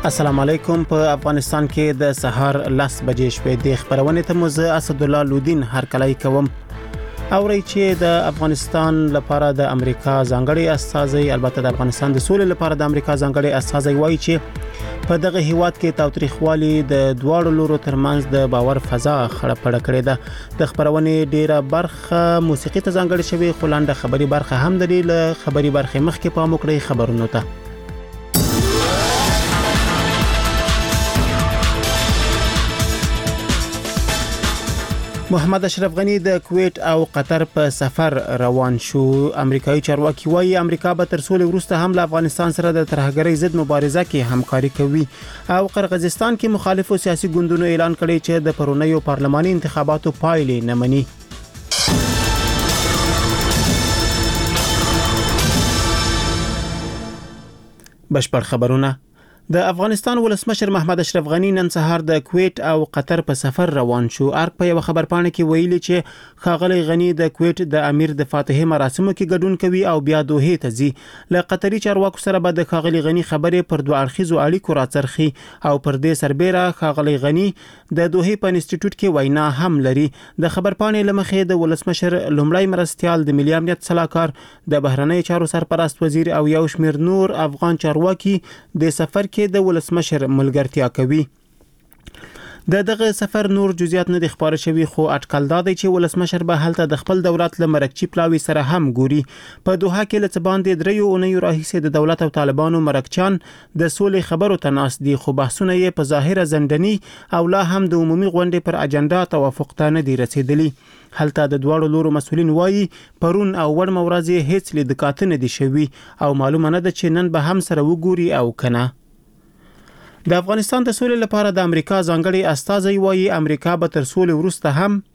السلام علیکم. په افغانستان کې د سهار 10 بجې شپې د خبرونه ته مزه اسد الله لودین هر کله کوم اوري چې د افغانستان لپاره د امریکا ځانګړي استازي البته د افغانستان د سولې لپاره د امریکا ځانګړي استازي وایي چې په دغه هیواد کې تاوتریخوالي د دواړو لورو ترمنځ د باور فضا خړه پړه کړې ده. د خبرونه ډیره برخه موسیقي ته ځانګړي شوی خو لاندې خبري برخه هم د له خبري برخه مخکې پام وکړي خبرونه ته. محمد اشرف غنی د کویت او قطر په سفر روان شو. امریکایي چارواکي وايي امریکا به تر څو وروسته هم له افغانستان سره د ترهګرۍ ضد مبارزه کې همکاري کوي او قرغیزستان کې مخالفو سیاسي ګوندونو اعلان کړی چې د پرونیو پارلماني انتخاباتو پایلې نه مني. بشپړ خبرونه. د افغانستان ولسمشر محمد اشرف غنی نن سهار د کویت او قطر په سفر روان شو. ارګ په یو خبرپاڼه کې ویلي چې ښاغلی غنی د کویت د امیر د فاتحه مراسمو کې ګډون کوي او بیا دوحه ته ځي. له قطري چارواکو سره به د ښاغلی غنی خبرې پر دوه اړخیزو اړیکو راڅرخي او پر دې سربېره ښاغلی غنی د دوحه په انسټیټیوټ کې وینا هم لري. د خبرپاڼې لمخې د ولسمشر لومړی مرستيال د ملي امنیت صلاحکار د بهرنی چارو سرپرست وزیر او یو شمېر نور افغان چارواکي د سفر کې د ولسمشر ملګرتیا کوي. دغه سفر نور جزئیات نه د خبره شوی خو اټکل دادی چې ولسمشر به هلته د خپل دولت لمرکچی پلاوی سره هم ګوري. په دوحه کې لڅ باندې دریو اونیو راهیسه د دولت او طالبانو مرکچان د سولې خبرو تناس دي خو بحثونه یې په ظاهره زندنی او لا هم د عمومي غونډې پر اجنډا توافق ته نه دی رسیدلی. هلته د دواړو لورو مسؤلین وایي پرون او ور مورځي هیڅ لید کاتنه دي شوی او معلومه نه ده چې نن به هم سره وګوري او کنه. د افغانستان د سولې لپاره د امریکا ځانګړي استازي وایي امریکا به تر سولې وروسته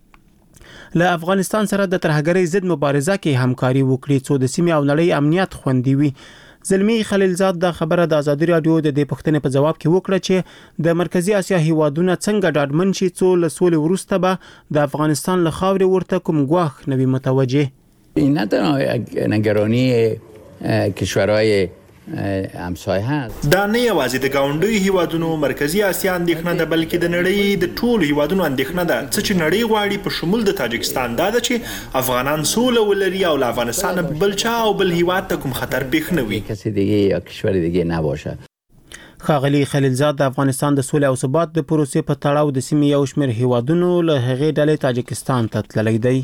هم له افغانستان سره د ترهګرۍ ضد مبارزه کې همکاري وکړي څو د سیمې او نړۍ امنیت خوندي وي. زلمی خلیلزاد د خبره د ازادي رادیو د دې پښتنې په جواب کې وکړه چې د مرکزی اسیا هیوادونو څنګه ډاډمن شي څو له سولې وروسته به د افغانستان له خاورې ورته کوم ګواښ نوي متوجه. این نه تنها نگرانی کشورهای همسایه هست. دا نه یوازې د گاونډي هیوادونو مرکزی اسیا اندېښنه ده بلکې د نړۍ د ټولو هیوادونو اندېښنه ده چې نړۍ غواړي په شمول د تاجکستان دا ده چې افغانان سوله ولري او له افغانستان بل چا او بل هیواد ته کوم خطر پیښ نه وي. کسی دیگه یا کشور دیگه نباشه. ښاغلی خلیلزاد د افغانستان د سولې او ثبات د پروسې په تړاو د سیمې یو شمېر هیوادونو له هغې ډلې تاجکستان ته تللی دی.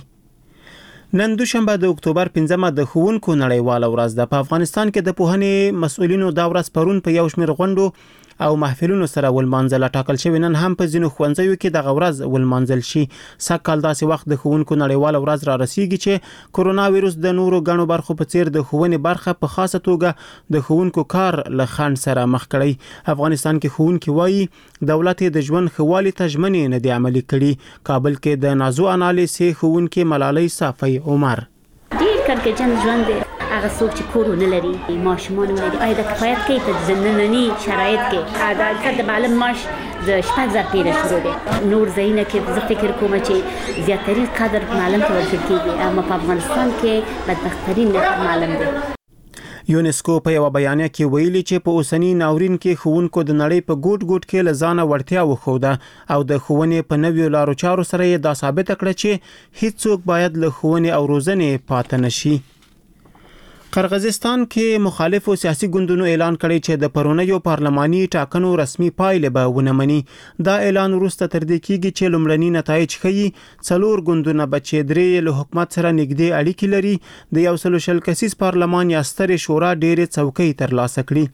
نن دوشنبه د اکتوبر 15 د ښوونکو نړیواله ورځ ده. په افغانستان کې د پوهنې مسؤلینو دا ورځ پرون په یو شمېر غونډو او محفلونو سره ولمانځل. ټاکل شوی نن هم په ځینو ښوونځیو کې دغه ورځ ولمانځل شي. سږکال داسې وخت د ښوونکو نړیواله ورځ را رسیږي چې کورونا وایروس د نورو غنو برخو په څیر د ښوونې برخه په خاصه توګه د ښوونکو کار له خنډ سره مخ کړي. افغانستان کې ښوونکي وایي دولت د ژوند خوالي ته ژمنې نه دی عملي کړي. کابل کې د نازو انالیسي ښوونکي ملالۍ صافی عمر ډیر کړکېچن ژوند دی. هغه څوک چې کور نه لري ماشومان لري آیا د کفایت کوي په ځننني شرایط کې د معلم معاش د 6000 پیره شروع دی. نور ځایونه کې زه فکر کوم چې زیاتري قدر معلم ته ورکړل کیږي اما په افغانستان کې بدبخترین معلم دی. یونسکو په یو بیانیه کې ویلي چې په اوسنی ناورین کې ښوونکو د نړۍ په ګوټ ګوټ کې لزانه ورتیا وخوده او د ښوونې په نویو لارو چارو سره یې دا ثابت کړه چې هیڅوک باید له ښوونې او روزنې پاتې نشي. قرغیزستان کې مخالفو سیاسي ګوندونو اعلان کړی چې د پرونیو پارلماني ټاکنو رسمي پایلې به ونه مني. دا اعلان وروسته تر دې کېږي چې لومړني نتایج ښیي څلور ګوندونه به چې درې له حکومت سره نږدې اړیکې لري د 140 کسیز پارلمان یا سترې شورا ډېرې څوکۍ ترلاسه کړي.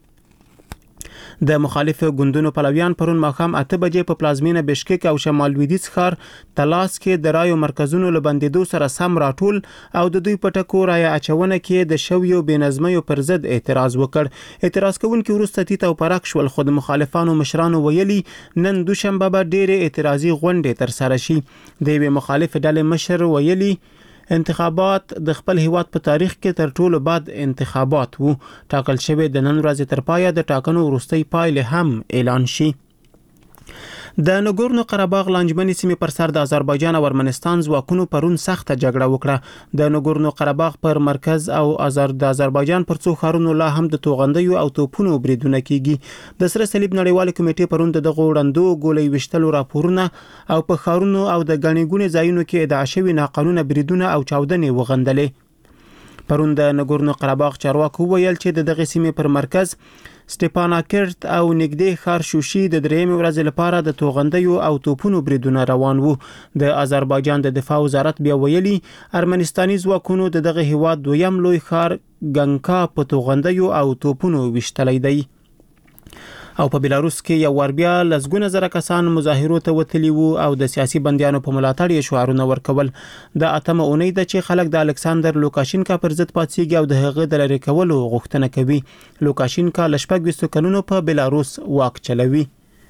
د مخالف ګوندونو پلویان پرون ماښام 8 بجې په پلازمینه بشکک او شمال لویدیځ ښار تلاس کې د رایو مرکزونو له بندیدو سره سم راټول او د دوی په ټکو رای اچونه کې د شویو بېنظمیو پر ضد اعتراض وکړ. اعتراض کوونکي وروسته تیت او پرک شول خو د مخالفانو مشرانو ویلي نن دوشنبه به ډېرې اعتراضي غونډې ترسره شي. د یوې مخالف ډلې مشر ویلي انتخابات د خپل هیواد په تاریخ کې تر ټولو بد انتخابات وو. ټاکل شوی د نن ورځې تر پایه د ټاکنو وروستۍ پایلې هم اعلان شي. د نګورنو قرهباغ لانجمنې سیمې پر سر د آذربایجان او ارمنستان ځواکونو پرون سخته جګړه وکړه. د نګورنو قرهباغ پر مرکز او د آذربایجان پر څو ښارونو لا هم د توغندیو او توپونو بریدونه کیږي. د سره صلیب نړیوال کمیټې پرون دغه وړاندو ګولۍ وشتلو راپورونه او په ښارونو او د ګڼې ګوڼې ځایونو کې ادعا شوي ناقانونه بریدونه او چاودنې وغندلې. پرون د نګورنو قرهباغ چارواکو ویل چې د دغه سیمې پر مرکز سټپاناکرت او نږدې ښار شوشي د درېیمې ورځې لپاره د توغندیو او توپونو بریدونه روان وو. د آذربایجان د دفاع وزارت بیا ویلي ارمنستاني ځواکونو دغه هیواد دویم لوی ښار ګنکا په توغندیو او توپونو وشتلی دی. او په بلاروس کې یو ور بیا لسګونه زره کسان مظاهرو ته وتلي وو او د سیاسي بندیانو په ملاتړ یې شعارونه ورکول. د اتمه اونۍ د چې خلک د الکساندر لوکاشینکا پر ضد پاتېږي او د هغه د لری کولو غوښتنه کوي. لوکاشینکا ل 20 کلونو په بلاروس واک چلوي.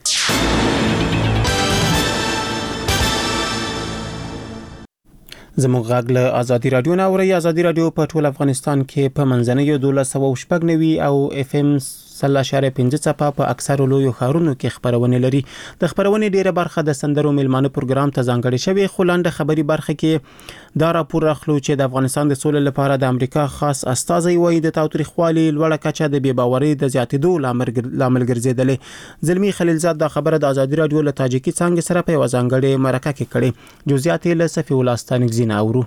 زموږ غږ له ازادي رادیو نه اوري. ازادي رادیو په ټول افغانستان کې په منځنۍ 1290 او اف ام 0.5 څپه په اکثر لویو ښارونو کې خبرونه لري. د خبرونې ډیره برخه د سندرو میلمانه پروګرام ته ځانګړې شوی، خو لاندې خبري برخه کې دا راپور راخلو چې د افغانستان د سولې لپاره د امریکا خاص استازی وایي د تاوتریخوالي لوړه کچه د بی‌باورۍ د زیاتېدو لامل ګرځیدلې. زلمی خلیلزاد دا خبره د ازادي رادیو له تاجیکي څنګه سره په ځانګړې مرکه کې کړې. جزئیات له صفی الله ستانګزین اورو.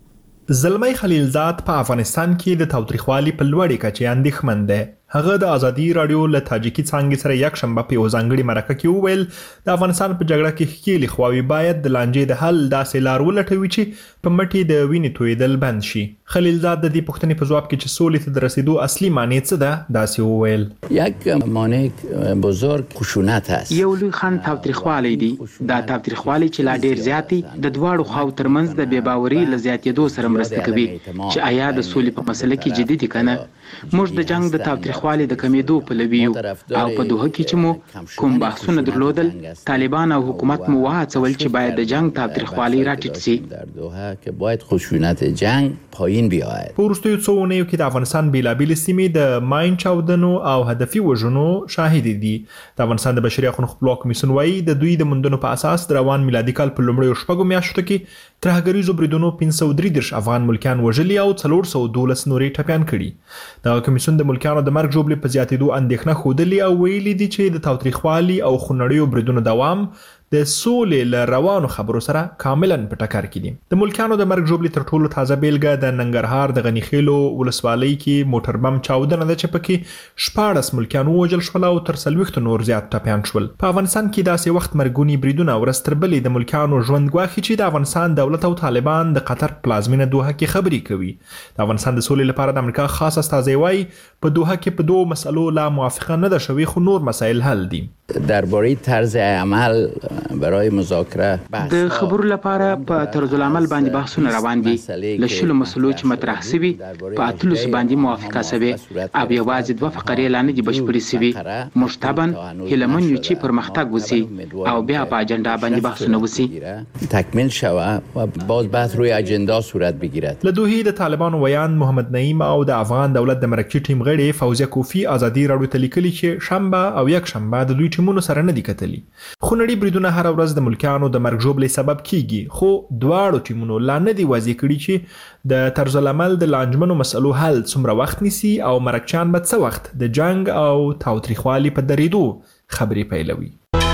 زلمی خلیلزاد په افغانستان کې د تاوتریخوالي په لوړې کچې اندېښمن دی. هغه د ازادي رادیو له تاجیکي څنګه سره یک شنبه په ځانګړي مرکه کې وویل د افغانستان په جګړه کې ښکېلې خواوې باید د لانجې د حل داسې لار ولټوي چې په مټې د وینې تویدل بند شي. خلیلزاد د دې پوښتنې په ځواب کې چې سولې ته د رسیدو اصلي معنی څه ده داسې وویل. یک مانع بزرگ خشونت است. یو لوی خنډ تاوتریخوالی دی. دا تاوتریخوالی چې لا ډیر زیاتی د دواړو خواو ترمنځ د بی‌باورۍ له زیاتېدو سره مرسته کوي چې آیا د سولې په مسله کې جدي دي کنه. موږ د جنگ د تاوتریخوالي د کمیدو په لویو او په دوه کې چې مو کوم بحثونه درلودل طالبان او حکومت مو وهڅول چې باید د جنگ تاوتریخوالي راټیټ شي. در دوحه که باید خشونت جنگ پایین بیاید. په وروستیو څو اونیو کې د افغانستان بیلابیل سیمې د ماین چاودنو او هدفي وژنو شاهد دي. د افغانستان د بشري حقوقو خپلواک کمیسیون وایي د دوی د مندونو په اساس د روان میلادي کال په لومړیو شپږو میاشتو کې ترهګریزو بریدونو 533 افغان ملکیان وژلي او 412 نورې ټپیان کړي. د کمیسیون د ملکیانو د مرګ جوړې په زیاتېدو اندېښنه ښودلې او ویلي دي چې د تاوتریخوالي او خونړیو بریدونو دوام د سولې له روانو خبرو سره کاملا په ټکر کې دي. د ملکیانو د مرګ جوړې تر ټولو تازه بیلګه د ننګرهار د غنیخیلو ولسوالۍ کې موټر بم چاودنه ده چې پکې 14 ملکیان ووژل شول او تر 40 نور زیات ټپیان شول. په افغانستان کې داسې وخت مرګونی بریدونه ورځ تر بلې د ملکیانو ژوند ګواښي چې د افغانستان دولت او طالبان د قطر پلازمینه دوحه کې خبرې کوي. د افغانستان د سولې لپاره د امریکا خاص استازی وایي په دوحه کې په دوه مسلو لا موافقه نه ده شوې خو نور مسایل حل دي. درباره طرز عمل برای مذاکره د خبرو لپاره په طرز العمل باندې بحثونه روان دي. له شلو مسلو چې مطرح شوي په اتلس باندې موافقه شوې او یوازې دوه فقرې لا نه دي بشپړې شوي. موږ طبعا هیلهمن یو چې پرمختګ وشي او بیا په اجنډا باندې بحثونه وشي تکمیل شود و باز بحث روی اجنډا صورت بگیرد. له دوحې د طالبانو ویان محمد نعیم او د افغان دولت د مرکزي ټیم غړي فوزیه کوفی ازادي راډیو ته لیکلي چې شنبه او یک شنبه د دوی ټیمونو سره نه دي کتلي. خونړي بریدونه هر ورځ د ملکیانو د مرګ ژوبلې سبب کیږي خو دواړو ټیمونو لا نه دی واضح کړي چې د طرز العمل د لانجمنو مسلو حل څومره وخت نیسي او مرکچیان به څه وخت د جنگ او تاوتریخوالي په درېدو خبرې پیلوي.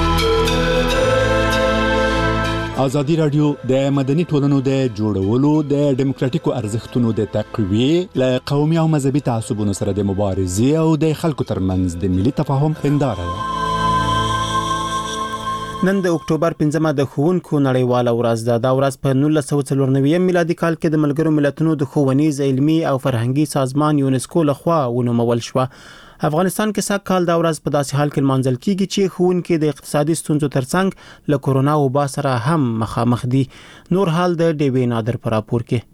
ازادي رادیو د مدني ټولنو د جوړولو د دیموکراتیکو ارزښتونو د تقویې له قومي او مذهبي تعصبونو سره د مبارزې او د خلکو ترمنځ د ملي تفاهم هنداره ده. نن د اکتوبر 5مه د ښوونکو نړیواله ورځ ده. دا ورځ په 1994 میلادي کال کې د ملګرو ملتونو د ښوونیز علمي او فرهنګي سازمان یونسکو لخوا ونومول شوه. افغانستان کې سږ کال دا ورځ په داسې حال کې لمانځل کیږي چې ښوونکي د اقتصادي ستونزو ترڅنګ له کورونا وبا سره هم مخامخ دي. نور حال د ډیوې نادر پر راپور کې.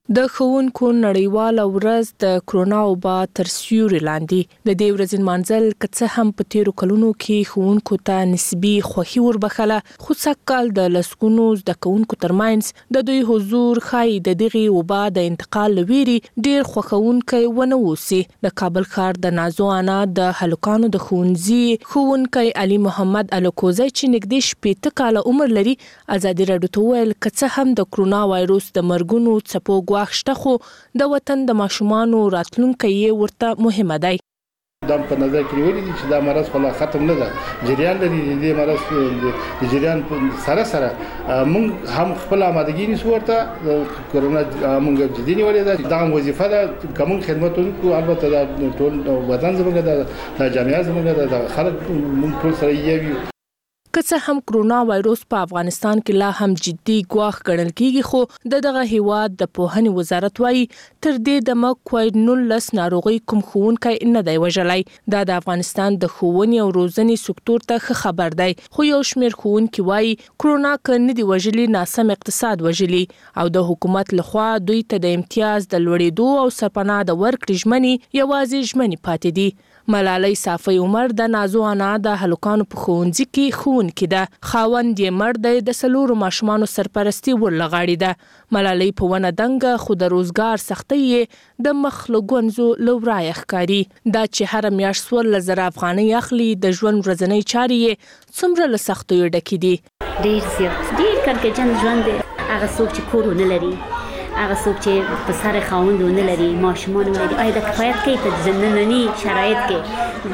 د ښوونکو نړیواله ورځ د کرونا وبا تر سیوري لاندې د دې ورځې نمانځل که څه هم په تیرو کلونو کې ښوونکو ته نسبي خوښي وربخله، خو سږکال د لسګونو زده کوونکو ترمنځ د دوی حضور ښایي د دغې وبا د انتقال له ویرې ډېر خوښونکی ونه اوسي. د کابل ښار د نازو انا د هلکانو د ښوونځي ښوونکی علي محمد الکوزی چې نږدې 80 کاله عمر لري، ازادي راډیو ته وویل که څه هم د کرونا وایروس د مرګونو څپو شته، خو د وطن د ماشومانو راتلونکی یې ورته مهمه دی. دا په نظر کې نیولې دي چې دا مرض خلا ختم نه ده، جریان لري. د مرض د جریان سره موږ هم خپل آمادګي نیسو ورته کرونا موږ جدي نیولې ده. دا وظیفه ده کوم خدمت کوو، البته دا ټول وطن زموږ د جامعه زموږ د خلک موږ ټول سره یو. که څه هم کرونا وایروس په افغانستان کې لا هم جدي ګواښ ګڼل کیږي، خو دغه هیواد د پوهنې وزارت وايي تر دې دمه کووډ-19 ناروغي کوم ښوونکی نه دی وژلی. دا د افغانستان د ښوونې او روزنې سکتور ته ښه خبر دی، خو یو شمېر ښوونکي وايي کرونا که نه دی وژلي، ناسم اقتصاد وژلي او د حکومت لخوا دوی ته د امتیاز د لوړېدو او سرپناه د ورکړې ژمنې یوازې ژمنې پاتې دي. ملالۍ صافی عمر د نازو انا د هلکانو په ښوونځي کې ښوونکې ده. خاوند یې مړ دی، د 4 ماشومانو سرپرستي ورلغاړې ده. ملالۍ په ونه دنګه، خو د روزګار سختۍ یې د مخ له ګونځو له ورایه ښکاري. دا چې هره میاشت 14,000 افغانۍ اخلي، د ژوند ورځنۍ چارې یې څومره له سختیو ډکې دي. ډېر زیات ډېر کړکېچن ژوند دی. هغه څوک چې کور ونه لري، هغه څوک چې په سر خاوند ونه لري، ماشومان ونه لري، آیا د کفایت کوي په ننني شرایط کې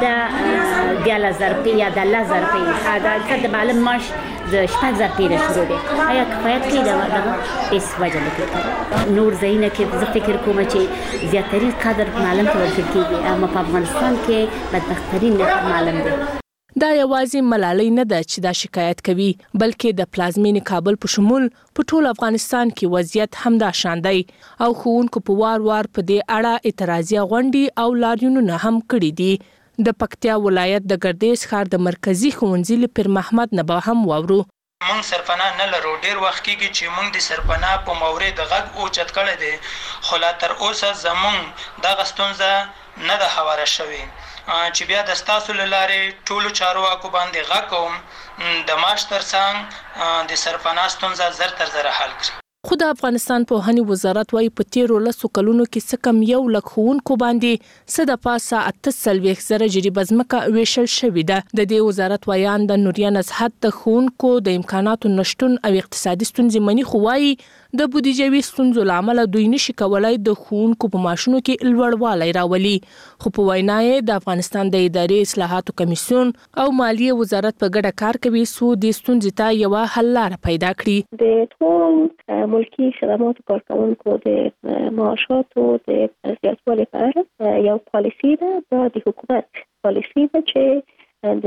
د 11,000 روپۍ یا د 10,000 روپۍ د معلم معاش د 4,000 روپۍ شروع دی، آیا کفایت کوي دغه هیڅ وجه نه کوي. نور ځایونه کې زه فکر کوم چې زیاترین قدر معلم ته ورکړل کېږي، اما په افغانستان کې بدبخترین معلم دی. دا یوازې ملالۍ نه ده چې دا شکایت کوي، بلکې د پلازمینې کابل په شمول په ټول افغانستان کې وضعیت همدا شان دی او ښوونکو په وار په دې اړه اعتراضي غونډې او لاریونونه هم کړي دي. د پکتیا ولایت د ګردیز ښار د مرکزی ښوونځي له پیر محمد نه به هم واورو. مونږ سرپناه نه لرو، ډیر وخت کېږي چې مونږ د سرپناه په مورد غږ اوچت کړی دی، خو لا تر اوسه زمونږ دغه ستونزه نه ده هواره شوې چې بیا د ستاسو له لارې ټولو چارواکو باندې غږ کوم د معاش ترڅنګ د سرپناه ستونزه زر تر زره حل کړي. خو د افغانستان پوهنې وزارت وايي په تیرو 10 کلونو کې څه کم 100,000 ښوونکو باندې څه د پاسه 48,000 جریبه ځمکه ویشل شوې ده. د دې وزارت وایان د نوریا نزهت د ښوونکو د امکاناتو نشټون او اقتصادي ستونزې مني، خو وايي د بودیجوي ستونزو له امله دوی نشي کولای د ښوونکو په معاشونو کې لوړوالی راولي. خو په وینا یې د افغانستان د اداري اصلاحاتو کمیسیون او مالیې وزارت په ګډه کار کوي څو د ستونزې ته یوه حل لاره پیدا کړي. د ټول ملکی خدماتو کارکونکو د معاشاتو د زیاتوالي په اړه یو پالیسي ده، دا د حکومت پالیسي ده چې د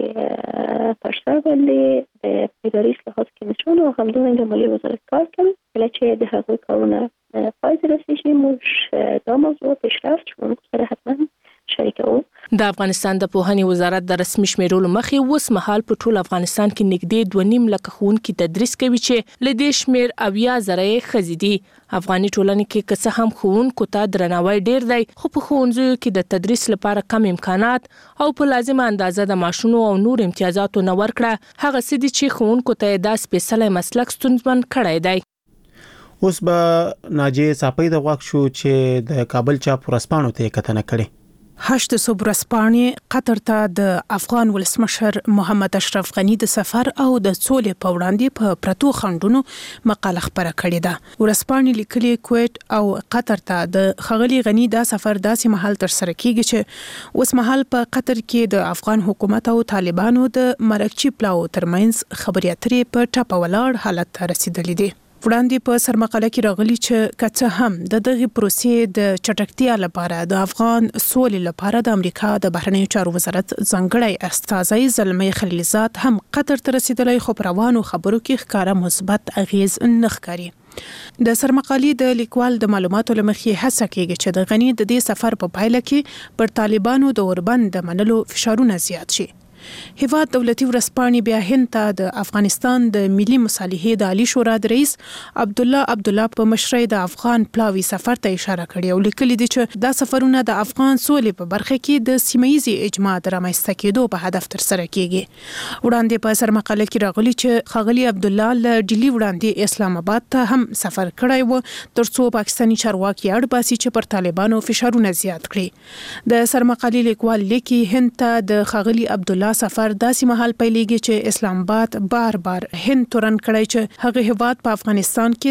دې پر سر باندې د اداري اصلاحاتو کمیسیون او همدارنګه مالیې وزارت کار کوي. کله چې د هغوی کارونه پای ته رسیږي، موږ دا موضوع پیشرفت شوونکو سره حتما شریکوو. د افغانستان د پوهنې وزارت د رسمي شمیرولو مخې اوس مهال په ټول افغانستان کې نږدې 2.5 لکه ښوونکي تدریس کوي چې له دې شمیر 80,000 ښځې دي. افغاني ټولنې کې که څه هم ښوونکو ته درناوی ډیر دی، خو په ښوونځیو کې د تدریس لپاره کم امکانات او په لازمه اندازه د معاشونو او نور امتیازاتو نه ورکړه هغه څه دي چې ښوونکو ته دا سپیڅلی مسلک ستونزمن کړی دی. اوس به ناجیه صافی د غوښ شو چې د کابل چاپ ورسپانو ته کتنه کړي. 8 ورځپاڼې قطر ته د افغان ولسمشر محمد اشرف غنی د سفر او د سولې په وړاندې په پرتو خنډونو مقاله خبره کړې ده. ورځپاڼې لیکلي کویټ او قطر ته د ښاغلي غنی دا سفر داسې مهال تر سره کیږي چې اوس مهال په قطر کې د افغان حکومت او طالبانو د مرکچی پلاو ترمنځ خبرې اترې په ټاپه ولاړ حالت ته رسیدلې دي. وړاندې په سرمقاله کې راغلي چې که څه هم د دغه پروسې د چټکتیا لپاره د افغان سولې لپاره د امریکا د بهرنیو چارو وزارت ځانګړی استازی زلمي خلیلزاد هم قطر ته رسیدلی، خو په روانو خبرو کې ښکاره مثبت اغیز نه ښکاري. د سرمقالې د لیکوال د معلوماتو لمخې هڅه کیږي چې د غنی د دې سفر په پایله کې پر طالبانو د اوربند د منلو فشارونه زیات شي. هیواد دولتي ورسپانې بیا هند ته د افغانستان د ملي مصالحې د عالی شورا د رئیس عبد الله په مشرۍ د افغان پلاوي سفر ته اشاره کړې او لیکلي دي چې دا سفرونه د افغان سولې په برخه کې د سیمه‌یزي اجماع د رامنځته کېدو په هدف ترسره کیږي. وړاندې په سرمقاله کې راغلي چې ښاغلي عبد الله له ډیلی وړاندې اسلام آباد ته هم سفر کړی و ترڅو پاکستاني چارواکي اړ باسي چې پر طالبانو فشارونه زیات کړي. د سرمقالې لیکوال لیکي هند ته د ښاغلي عبد الله سفر داسې مهال پیلېږي چې اسلام آباد بار هند تورن کړی چې هغه هیواد په افغانستان کې